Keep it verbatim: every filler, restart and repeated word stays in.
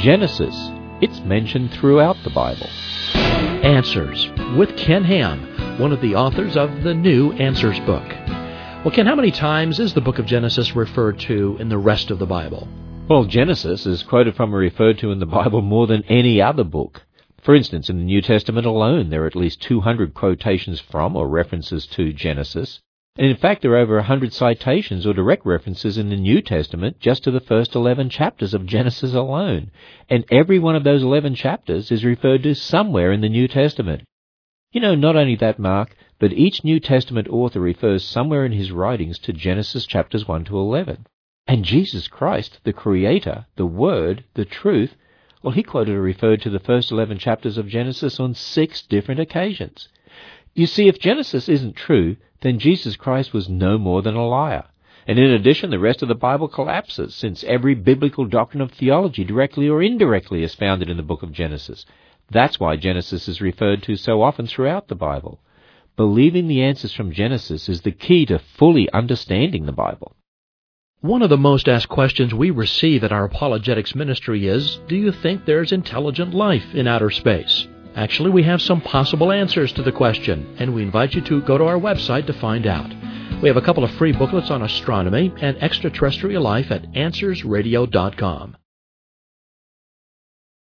Genesis. It's mentioned throughout the Bible. Answers with Ken Ham, one of the authors of the new Answers book. Well, Ken, how many times is the book of Genesis referred to in the rest of the Bible? Well, Genesis is quoted from or referred to in the Bible more than any other book. For instance, in the New Testament alone, there are at least two hundred quotations from or references to Genesis. And in fact, there are over one hundred citations or direct references in the New Testament just to the first eleven chapters of Genesis alone. And every one of those eleven chapters is referred to somewhere in the New Testament. You know, not only that, Mark, but each New Testament author refers somewhere in his writings to Genesis chapters one to eleven. And Jesus Christ, the Creator, the Word, the Truth, well, he quoted or referred to the first eleven chapters of Genesis on six different occasions. You see, if Genesis isn't true, then Jesus Christ was no more than a liar. And in addition, the rest of the Bible collapses, since every biblical doctrine of theology, directly or indirectly, is founded in the book of Genesis. That's why Genesis is referred to so often throughout the Bible. Believing the answers from Genesis is the key to fully understanding the Bible. One of the most asked questions we receive at our apologetics ministry is, do you think there's intelligent life in outer space? Actually, we have some possible answers to the question, and we invite you to go to our website to find out. We have a couple of free booklets on astronomy and extraterrestrial life at answers radio dot com.